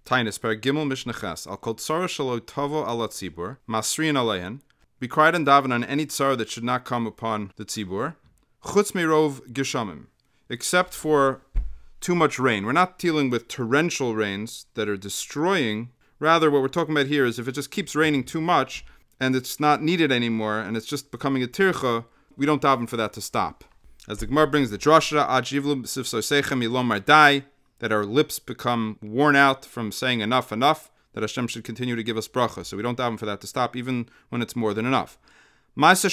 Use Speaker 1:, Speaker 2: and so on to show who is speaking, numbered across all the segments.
Speaker 1: Tainus per Gimel Mishneches al kol tzara shelo tovo al tzibur masriin aleihen. We cried and daven on any tzara that should not come upon the tzibur. Chutz mirov geshamim, except for too much rain. We're not dealing with torrential rains that are destroying. Rather, what we're talking about here is if it just keeps raining too much and it's not needed anymore and it's just becoming a tircha, we don't daven for that to stop. As the Gemara brings the drasha, that our lips become worn out from saying enough, that Hashem should continue to give us bracha. So we don't daven for that to stop, even when it's more than enough. There's a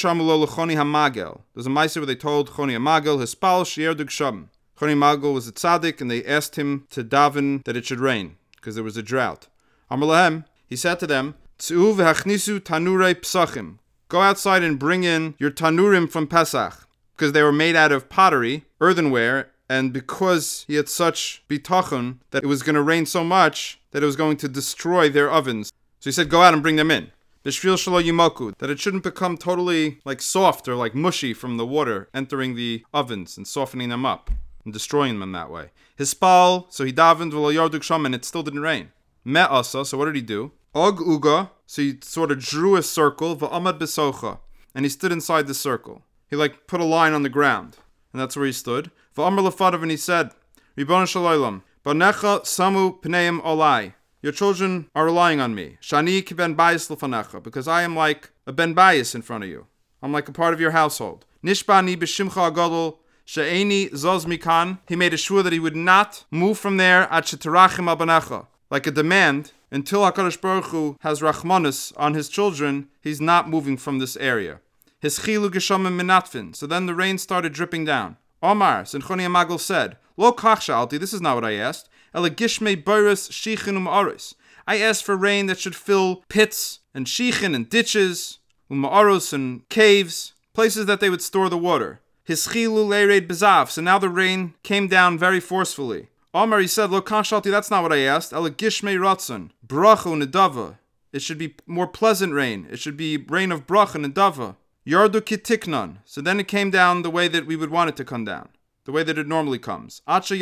Speaker 1: Maisa where they told Choni HaMagel, Hispal Shier Dugsham. Choni HaMagel was a tzaddik, and they asked him to daven that it should rain, because there was a drought. Amar Lahem, he said to them, Tzu'u v'hachnisu tanurei psachim. Go outside and bring in your tanurim from Pesach, because they were made out of pottery, earthenware, and because he had such bitachon that it was going to rain so much that it was going to destroy their ovens. So he said, go out and bring them in. B'shvil shelo yimaku, that it shouldn't become totally like soft or like mushy from the water entering the ovens and softening them up and destroying them that way. Hispal, so he davened v'lo yarduk sham, and it still didn't rain. Me'asa, so what did he do? Og uga, so he sort of drew a circle, v'amad besocha, and he stood inside the circle. He like put a line on the ground, and that's where he stood. V'amar lefadav, and he said, Ribono shel olam, banecha samu pneim olai. Your children are relying on me. Shani ki ben bayis lefanecha, because I am like a ben bayis in front of you. I'm like a part of your household. Nishbani b'shimcha agadol she'eni zos mikan. He made a shua that he would not move from there ad sheterachim al banecha, like a demand. Until HaKadosh Baruch Hu has rachmanus on his children, he's not moving from this area. His chilu geshamim minatfin. So then the rain started dripping down. Omar, Choni HaMagel said, Lo kach sha'alti, this is not what I asked. Ela gishmei boris shichin u'ma'aros. I asked for rain that should fill pits and shichin and ditches, u'ma'aros and caves, places that they would store the water. His chilu leired bezav. So now the rain came down very forcefully. Omar, he said, Lo kach sha'alti, that's not what I asked. Ela gishmei ratzon, bracha u'nedava. It should be more pleasant rain. It should be rain of bracha and nedava. Yardu kitiknon. So then it came down the way that we would want it to come down, the way that it normally comes. Until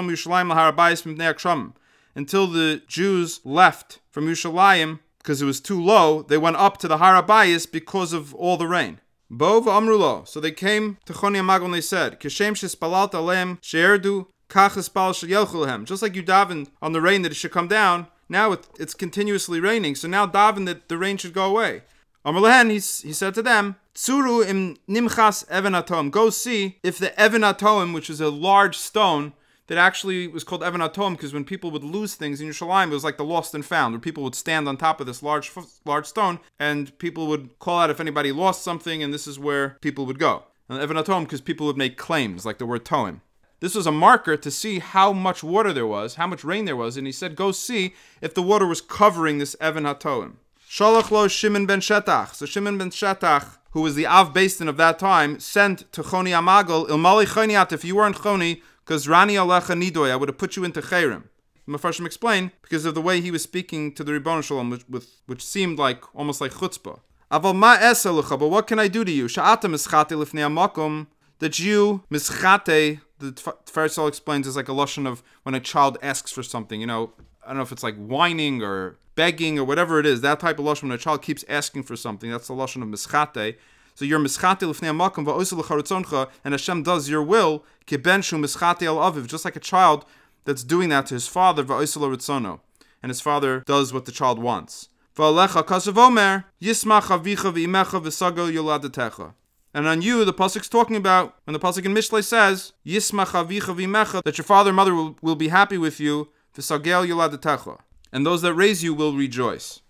Speaker 1: the Jews left from Yerushalayim, because it was too low, they went up to the Har HaBayis because of all the rain. Bo v'amrulo. So they came to Choni HaMagel and they said, Kishem shespalalt aleim she'erdu kach espal sheyelchu lehem. Just like you daven on the rain that it should come down, now it's continuously raining, so now daven that the rain should go away. Amar lehen, he said to them, Tsuru im nimchas even atom. Go see if the even atom, which is a large stone that actually was called even atom because when people would lose things in Yerushalayim, it was like the lost and found, where people would stand on top of this large stone and people would call out if anybody lost something, and this is where people would go. And even atom because people would make claims, like the word toim. This was a marker to see how much water there was, how much rain there was, and he said, go see if the water was covering this even hatoim. Shalach lo Shimon ben Shetach. So Shimon ben Shetach, who was the Av Beis Din of that time, sent to Choni HaMagel, Ilmali Choniat, if you weren't Choni, because Rani Alecha Nidoy, I would have put you into Chayrim. Mefarshim explained, because of the way he was speaking to the Ribono Shalom, which seemed like, almost like chutzpah. Aval ma eselecha, but what can I do to you? Sha'ata mischate lifnei hamakom, that you, mischate, the Pharisee explains, is like a lashon of when a child asks for something, I don't know if it's like whining or begging or whatever it is, that type of lashon when a child keeps asking for something, that's the lashon of mischate. So you're mischate l'fnei hamakom va'osel l'charatzoncha, and Hashem does your will, kiben shu mischate al aviv, just like a child that's doing that to his father, va'osel l'ritzono, and his father does what the child wants. Va'alecha kasav omer, yismach avicha v'imecha v'sagol yoladetecha. And on you, the pasuk's talking about, when the pasuk in Mishlei says, yismach avicha v'imecha, that your father and mother will be happy with you, v'sagol yoladetecha, and those that raise you will rejoice.